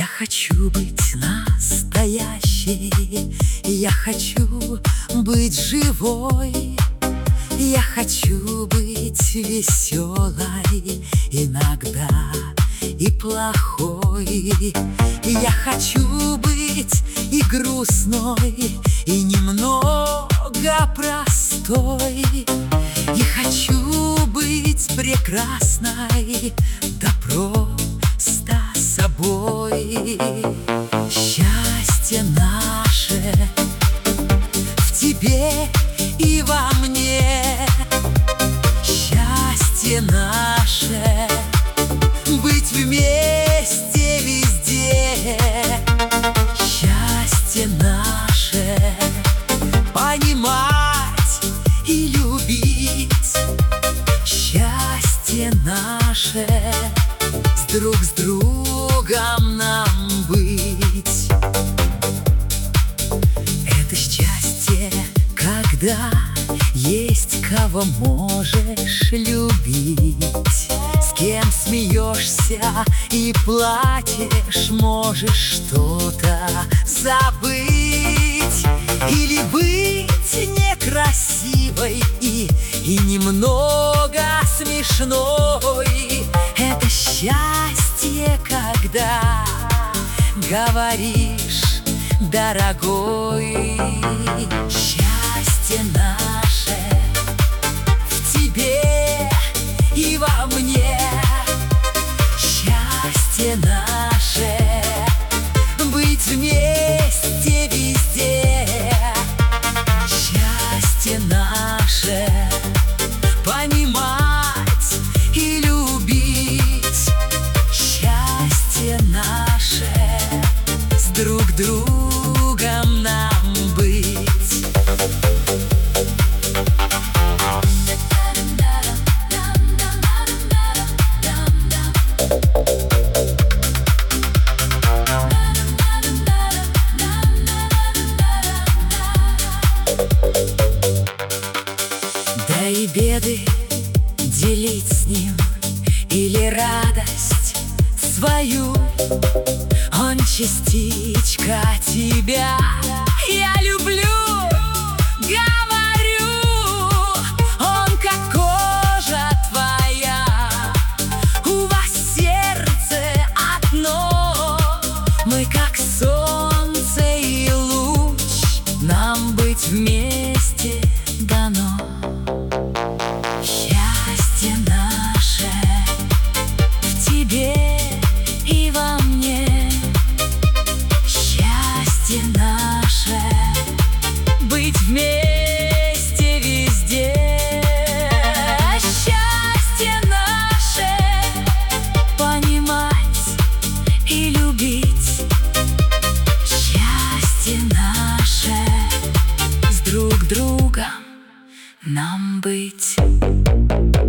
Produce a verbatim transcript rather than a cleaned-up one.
хочу быть настоящей, я хочу быть живой, я хочу быть веселой, иногда и плохой. Я хочу быть и грустной, и немного простой. И хочу быть прекрасной, да просто собой. Счастье наше в тебе и во мне, счастье наше быть вместе везде, счастье наше понимать и любить, счастье наше с друг с другом нам быть. Это счастье, когда есть кого можешь любить, с кем смеешься и плачешь, можешь что-то забыть. Или быть некрасивой и, и немного смешной. Это счастье, когда говоришь, дорогой. Счастье наше в тебе и во мне, счастье наше быть вместе везде, счастье наше понимать и любить, счастье наше с друг другом нам быть. Да и беды делить с ним, или радость свою, он частичка тебя. Я люблю, говорю, он как кожа твоя, у вас сердце одно, мы как солнце и луч, нам быть вместе дано. Счастье наше в тебе и во мне, счастье наше быть вместе везде, счастье наше понимать и любить, счастье наше с друг другом нам быть.